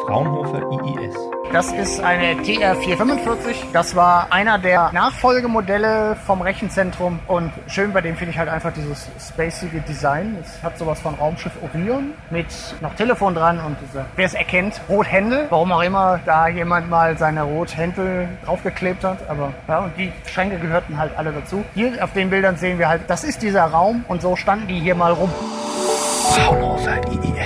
Fraunhofer IIS. Das ist eine TR-445. Das war einer der Nachfolgemodelle vom Rechenzentrum. Und schön bei dem finde ich halt einfach dieses spacige Design. Es hat sowas von Raumschiff Orion mit noch Telefon dran und diese, wer es erkennt, Rothändel. Warum auch immer da jemand mal seine Rothändel draufgeklebt hat. Aber ja, und die Schränke gehörten halt alle dazu. Hier auf den Bildern sehen wir halt, das ist dieser Raum und so standen die hier mal rum. Fraunhofer IIS.